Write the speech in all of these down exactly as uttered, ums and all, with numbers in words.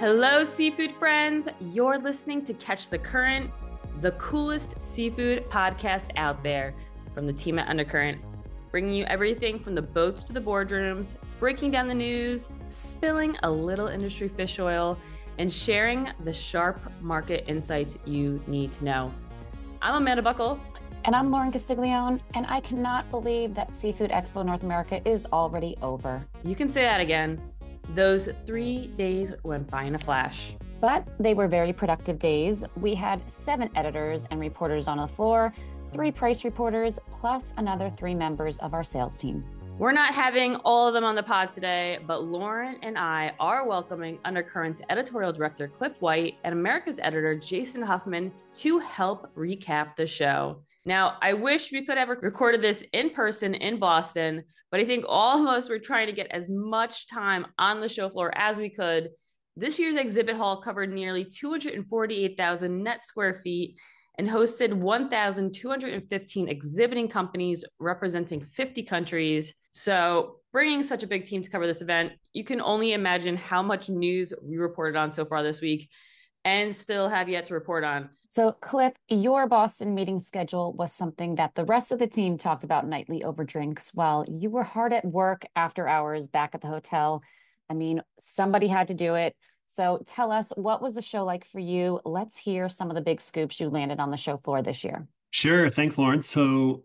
Hello, seafood friends. You're listening to Catch the Current, the coolest seafood podcast out there from the team at Undercurrent, bringing you everything from the boats to the boardrooms, breaking down the news, spilling a little industry fish oil, and sharing the sharp market insights you need to know. I'm Amanda Buckle. And I'm Lauren Castiglione, and I cannot believe that Seafood Expo North America is already over. You can say that again. Those three days went by in a flash. But they were very productive days. We had seven editors and reporters on the floor, three price reporters, plus another three members of our sales team. We're not having all of them on the pod today, but Lauren and I are welcoming Undercurrent's editorial director, Cliff White, and America's editor, Jason Huffman, to help recap the show. Now, I wish we could have recorded this in person in Boston, but I think all of us were trying to get as much time on the show floor as we could. This year's exhibit hall covered nearly two hundred forty-eight thousand net square feet and hosted one thousand two hundred fifteen exhibiting companies representing fifty countries. So bringing such a big team to cover this event, you can only imagine how much news we reported on so far this week and still have yet to report on. So, Cliff, your Boston meeting schedule was something that the rest of the team talked about nightly over drinks while you were hard at work after hours back at the hotel. I mean, somebody had to do it. So tell us, what was the show like for you? Let's hear some of the big scoops you landed on the show floor this year. Sure. Thanks, Lauren. So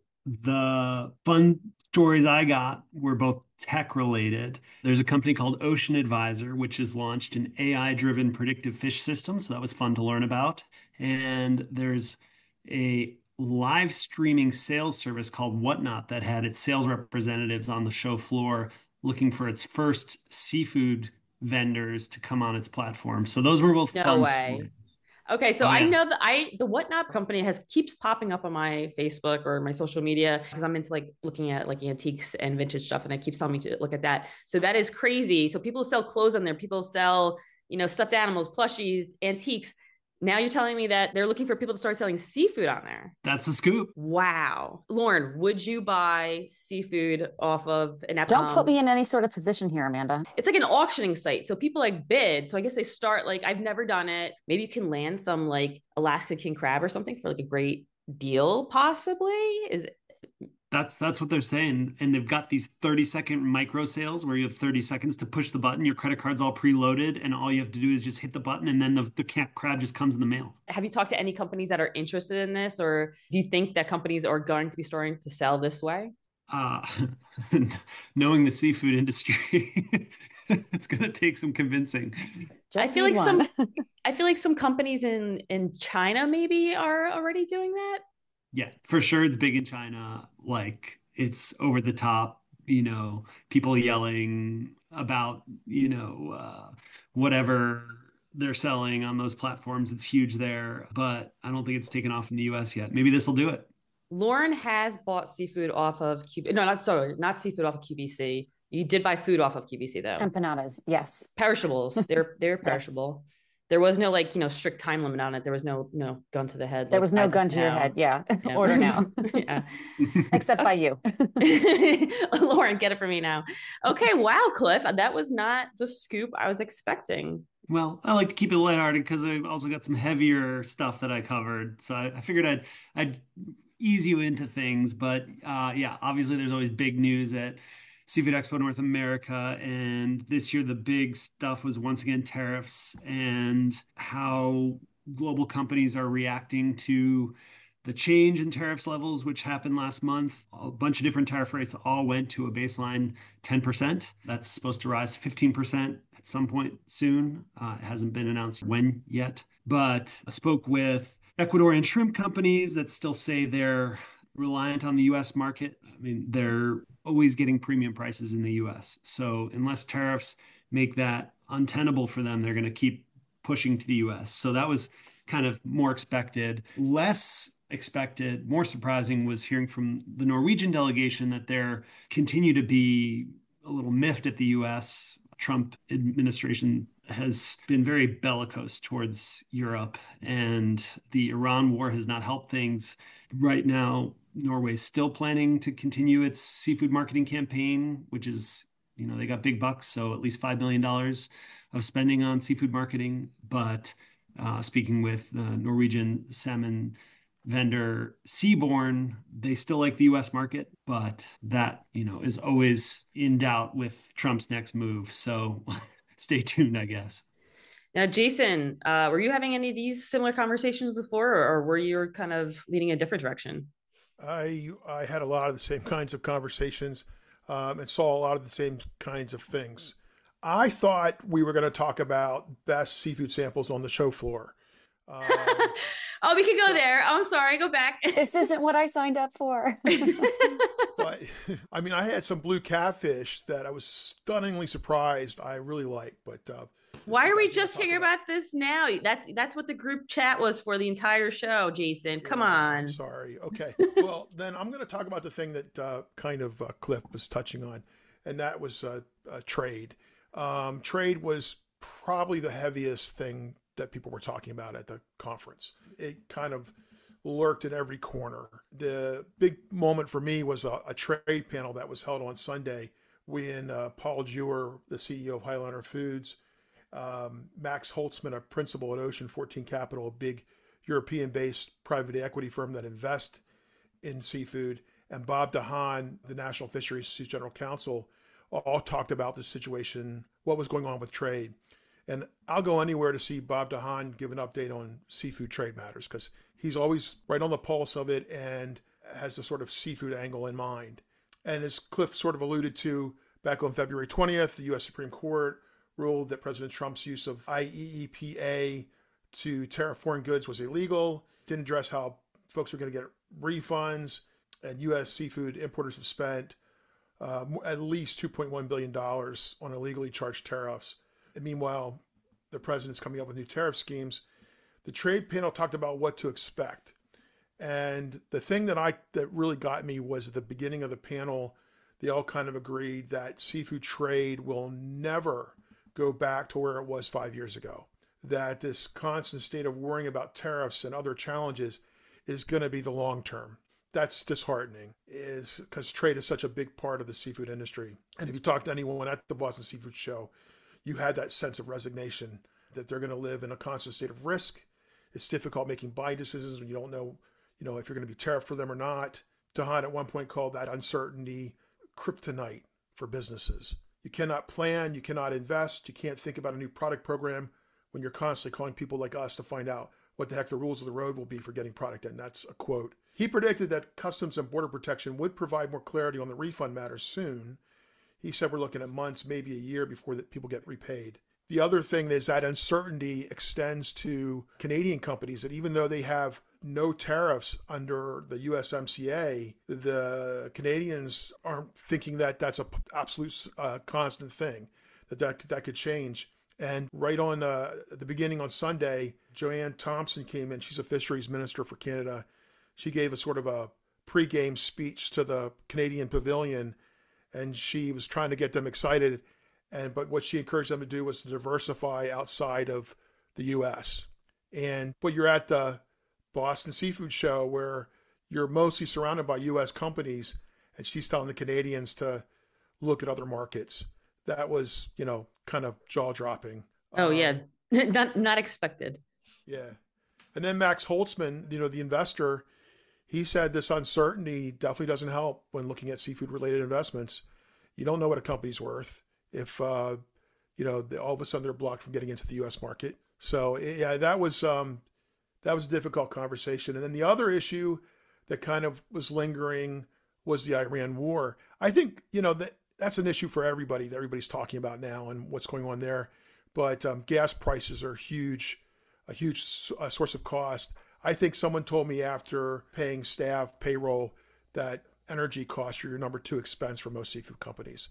the fun stories I got were both tech related. There's a company called Ocean Advisor, which has launched an A I-driven predictive fish system. So that was fun to learn about. And there's a live streaming sales service called Whatnot that had its sales representatives on the show floor looking for its first seafood vendors to come on its platform. So those were both no fun way. stories. Okay, so oh, I yeah. know that I the Whatnot company has keeps popping up on my Facebook or my social media because I'm into like looking at like antiques and vintage stuff, and it keeps telling me to look at that. So that is crazy. So people sell clothes on there. People sell, you know, stuffed animals, plushies, antiques. Now you're telling me that they're looking for people to start selling seafood on there. That's the scoop. Wow. Lauren, would you buy seafood off of an app? Don't put me in any sort of position here, Amanda. It's like an auctioning site. So people like bid. So I guess they start like, I've never done it. Maybe you can land some like Alaska king crab or something for like a great deal, possibly. Is it? That's that's what they're saying. And they've got these thirty second micro sales where you have thirty seconds to push the button. Your credit card's all preloaded, and all you have to do is just hit the button, and then the, the crab just comes in the mail. Have you talked to any companies that are interested in this, or do you think that companies are going to be starting to sell this way? Uh, knowing the seafood industry, it's going to take some convincing. Just I feel like one. some, I feel like some companies in, in China maybe are already doing that. Yeah, for sure. It's big in China. Like it's over the top, you know, people yelling about, you know, uh, whatever they're selling on those platforms. It's huge there, but I don't think it's taken off in the U S yet. Maybe this will do it. Lauren has bought seafood off of Q B C. No, not sorry, not seafood off of Q B C. You did buy food off of Q B C though. Empanadas, yes. Perishables. They're they're perishable. Yes. There was no like, you know, strict time limit on it. There was no no gun to the head. There like, was no gun to now. your head. Yeah. yeah. Order now. yeah. Except by you. Lauren, get it for me now. Okay. Wow, Cliff. That was not the scoop I was expecting. Well, I like to keep it lighthearted because I've also got some heavier stuff that I covered. So I, I figured I'd I'd ease you into things. But uh, yeah, obviously there's always big news at Seafood Expo North America. And this year, the big stuff was once again tariffs and how global companies are reacting to the change in tariffs levels, which happened last month. A bunch of different tariff rates all went to a baseline ten percent. That's supposed to rise to fifteen percent at some point soon. Uh, it hasn't been announced when yet. But I spoke with Ecuadorian shrimp companies that still say they're reliant on the U S market. I mean, they're always getting premium prices in the U S. So unless tariffs make that untenable for them, they're going to keep pushing to the U S. So that was kind of more expected. Less expected, more surprising was hearing from the Norwegian delegation that they're continue to be a little miffed at the U S. Trump administration has been very bellicose towards Europe, and the Iran war has not helped things. Right now, Norway is still planning to continue its seafood marketing campaign, which is, you know, they got big bucks, so at least five million dollars of spending on seafood marketing. But uh, speaking with the Norwegian salmon vendor Seaborn, they still like the U S market, but that, you know, is always in doubt with Trump's next move. So stay tuned, I guess. Now, Jason, uh, were you having any of these similar conversations before, or, or were you kind of leading a different direction? I I had a lot of the same kinds of conversations um, and saw a lot of the same kinds of things. I thought we were going to talk about best seafood samples on the show floor. Um, oh, we could go there. I'm sorry. Go back. This isn't what I signed up for. but I mean, I had some blue catfish that I was stunningly surprised I really liked. But uh, why are we just hearing about. about this now? That's that's what the group chat was for the entire show, Jason. Come yeah, on. I'm sorry. Okay. Well, then I'm going to talk about the thing that uh, kind of uh, Cliff was touching on, and that was uh, uh, trade. Um, trade was probably the heaviest thing that people were talking about at the conference. It kind of lurked in every corner. The big moment for me was a, a trade panel that was held on Sunday when uh, Paul Jewer, the C E O of Highliner Foods, um, Max Holtzman, a principal at Ocean fourteen Capital, a big European-based private equity firm that invests in seafood, and Bob DeHaan, the National Fisheries General Counsel, all talked about the situation, what was going on with trade. And I'll go anywhere to see Bob DeHaan give an update on seafood trade matters because he's always right on the pulse of it and has a sort of seafood angle in mind. And as Cliff sort of alluded to, back on February twentieth, the U S Supreme Court ruled that President Trump's use of I E E P A to tariff foreign goods was illegal, didn't address how folks are going to get refunds, and U S seafood importers have spent uh, at least two point one billion dollars on illegally charged tariffs. And meanwhile, the president's coming up with new tariff schemes. The trade panel talked about what to expect. And the thing that I that really got me was at the beginning of the panel, they all kind of agreed that seafood trade will never go back to where it was five years ago. That this constant state of worrying about tariffs and other challenges is going to be the long term. That's disheartening, is because trade is such a big part of the seafood industry. And if you talk to anyone at the Boston Seafood Show, you had that sense of resignation that they're going to live in a constant state of risk. It's difficult making buying decisions when you don't know, you know, if you're going to be tariffed for them or not. DeHaan at one point called that uncertainty kryptonite for businesses. You cannot plan, you cannot invest, you can't think about a new product program when you're constantly calling people like us to find out what the heck the rules of the road will be for getting product in. That's a quote. He predicted that Customs and Border Protection would provide more clarity on the refund matter soon. He said we're looking at months, maybe a year before that people get repaid. The other thing is that uncertainty extends to Canadian companies, that even though they have no tariffs under the U S M C A, the Canadians aren't thinking that that's a absolute uh, constant thing, that, that that could change. And right on uh, at the beginning on Sunday, Joanne Thompson came in. She's a fisheries minister for Canada. She gave a sort of a pre-game speech to the Canadian Pavilion, and she was trying to get them excited. And but what she encouraged them to do was to diversify outside of the U S. And but you're at the Boston Seafood Show where you're mostly surrounded by U S companies, and she's telling the Canadians to look at other markets. That was, you know, kind of jaw-dropping. Oh, um, yeah. not not expected. Yeah. And then Max Holtzman, you know, the investor, he said this uncertainty definitely doesn't help when looking at seafood-related investments. You don't know what a company's worth if, uh, you know, all of a sudden they're blocked from getting into the U S market. So, yeah, that was um, that was a difficult conversation. And then the other issue that kind of was lingering was the Iran war. I think, you know, that that's an issue for everybody that everybody's talking about now and what's going on there. But um, gas prices are huge, a huge uh, source of cost. I think someone told me after paying staff payroll that energy costs are your number two expense for most seafood companies.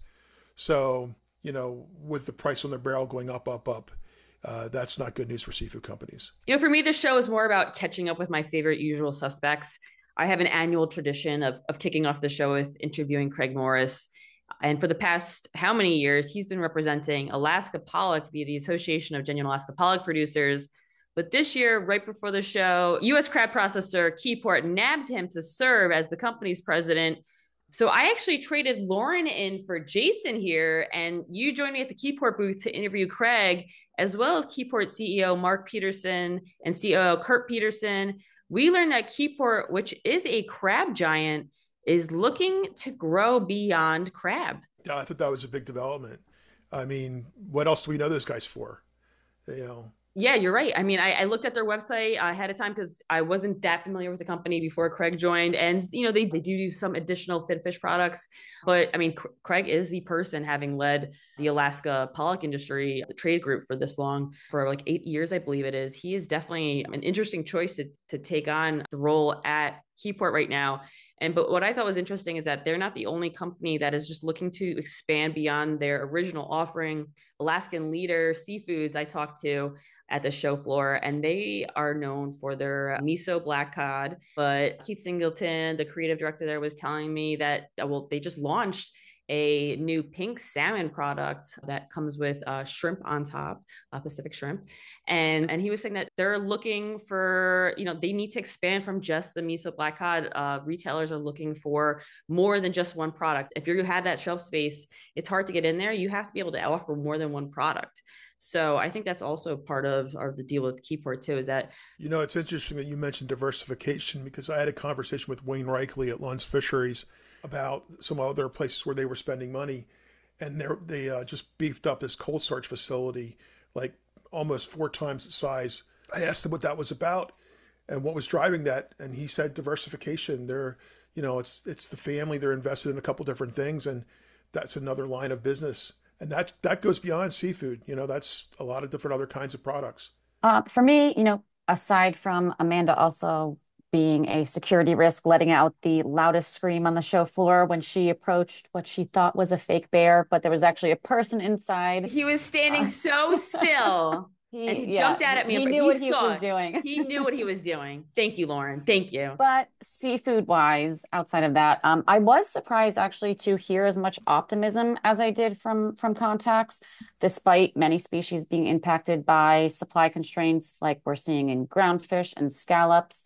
So, you know, with the price on the barrel going up, up, up, uh, that's not good news for seafood companies. You know, for me, this show is more about catching up with my favorite usual suspects. I have an annual tradition of, of kicking off the show with interviewing Craig Morris. And for the past how many years, he's been representing Alaska Pollock via the Association of Genuine Alaska Pollock Producers. But this year, right before the show, U S crab processor Keyport nabbed him to serve as the company's president, So I actually traded Lauren in for Jason here, and you joined me at the Keyport booth to interview Craig, as well as Keyport C E O Mark Peterson and C O O Kurt Peterson. We learned that Keyport, which is a crab giant, is looking to grow beyond crab. Yeah, I thought that was a big development. I mean, what else do we know those guys for? You know. Yeah, you're right. I mean, I, I looked at their website ahead of time because I wasn't that familiar with the company before Craig joined. And, you know, they, they do do some additional fin fish products. But I mean, C- Craig is the person having led the Alaska pollock industry, the trade group for this long, for like eight years, I believe it is. He is definitely an interesting choice to, to take on the role at Keyport right now. And but what I thought was interesting is that they're not the only company that is just looking to expand beyond their original offering. Alaskan Leader Seafoods, I talked to at the show floor, and they are known for their miso black cod. But Keith Singleton, the creative director there, was telling me that, well, they just launched a new pink salmon product that comes with uh, shrimp on top, uh, Pacific shrimp. And, and he was saying that they're looking for, you know, they need to expand from just the miso black cod. Uh, retailers are looking for more than just one product. If you have that shelf space, it's hard to get in there. You have to be able to offer more than one product. So I think that's also part of, of the deal with Keyport too, is that, you know, it's interesting that you mentioned diversification, because I had a conversation with Wayne Reichley at Lund's Fisheries about some other places where they were spending money, and they they uh, just beefed up this cold storage facility like almost four times the size. I asked him what that was about and what was driving that, and he said diversification. They're, you know, it's it's the family. They're invested in a couple different things, and that's another line of business, and that that goes beyond seafood. You know, that's a lot of different other kinds of products. Uh, for me, you know, aside from Amanda also being a security risk, letting out the loudest scream on the show floor when she approached what she thought was a fake bear, but there was actually a person inside. he was standing uh, so still. He, and he yeah, jumped out at me. He knew he what he was it. doing. He knew what he was doing. Thank you, Lauren. Thank you. But seafood wise, outside of that, um, I was surprised actually to hear as much optimism as I did from, from contacts, despite many species being impacted by supply constraints like we're seeing in groundfish and scallops,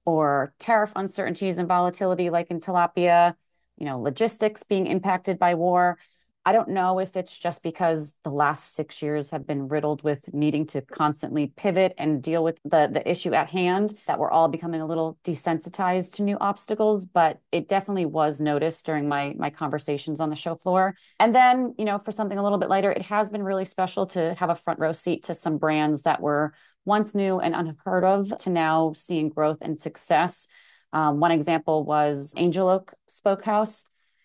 or tariff uncertainties and volatility like in tilapia, you know, logistics being impacted by war. I don't know if it's just because the last six years have been riddled with needing to constantly pivot and deal with the, the issue at hand, that we're all becoming a little desensitized to new obstacles, but it definitely was noticed during my, my conversations on the show floor. And then, you know, for something a little bit lighter, it has been really special to have a front row seat to some brands that were once new and unheard of to now seeing growth and success. Um, one example was Angel Oak Smokehouse.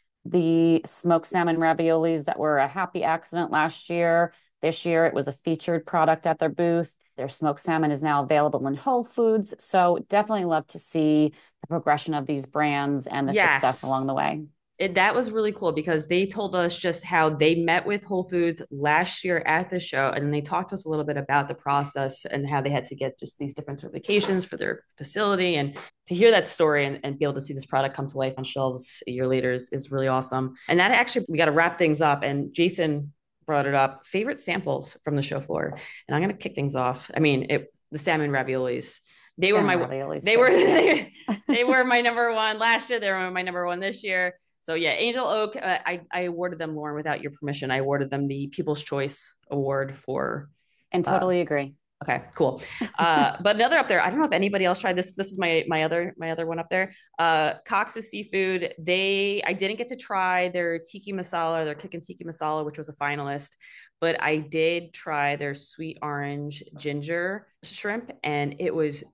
The smoked salmon raviolis that were a happy accident last year. This year, it was a featured product at their booth. Their smoked salmon is now available in Whole Foods. So definitely love to see the progression of these brands and the yes. success along the way. It, that was really cool because they told us just how they met with Whole Foods last year at the show. And then they talked to us a little bit about the process and how they had to get just these different certifications for their facility. And to hear that story and, and be able to see this product come to life on shelves a year later is, is really awesome. And that actually, we got to wrap things up. And Jason brought it up, favorite samples from the show floor. And I'm going to kick things off. I mean, it, the salmon raviolis. They salmon were my, raviolis, they so were, they, they were my number one last year. They were my number one this year. So yeah, Angel Oak, uh, I, I awarded them, Lauren, without your permission. I awarded them the People's Choice Award for. And totally uh, agree. Okay, cool. Uh, but another up there, I don't know if anybody else tried this. This is my my other my other one up there. Uh, Cox's Seafood. They I didn't get to try their tiki masala, their Kickin' Tiki Masala, which was a finalist, but I did try their sweet orange ginger shrimp, and it was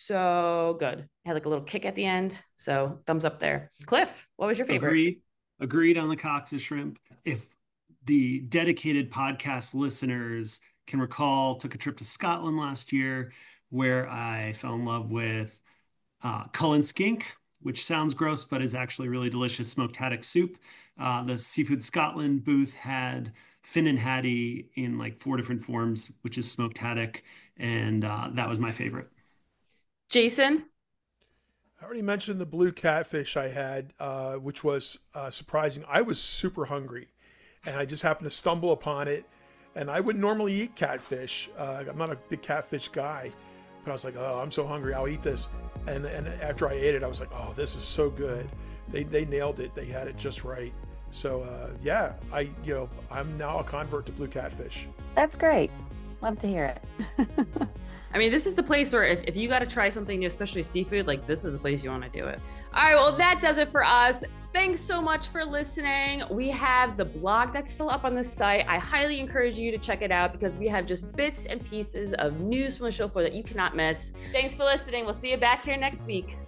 so good. It had like a little kick at the end. So thumbs up there. Cliff, what was your favorite? Agreed. Agreed on the Cox's shrimp. If the dedicated podcast listeners can recall, took a trip to Scotland last year where I fell in love with uh, Cullen skink, which sounds gross, but is actually really delicious smoked haddock soup. Uh, the Seafood Scotland booth had Finnan Haddie in like four different forms, which is smoked haddock. And uh, that was my favorite. Jason? I already mentioned the blue catfish I had, uh, which was uh, surprising. I was super hungry, and I just happened to stumble upon it. And I wouldn't normally eat catfish. Uh, I'm not a big catfish guy, but I was like, oh, I'm so hungry, I'll eat this. And and after I ate it, I was like, oh, this is so good. they they nailed it. They had it just right. So uh, yeah, I you know I'm now a convert to blue catfish. That's great. Love to hear it. I mean, this is the place where if, if you got to try something new, especially seafood, like this is the place you want to do it. All right, well, that does it for us. Thanks so much for listening. We have the blog that's still up on the site. I highly encourage you to check it out because we have just bits and pieces of news from the show floor that you cannot miss. Thanks for listening. We'll see you back here next week.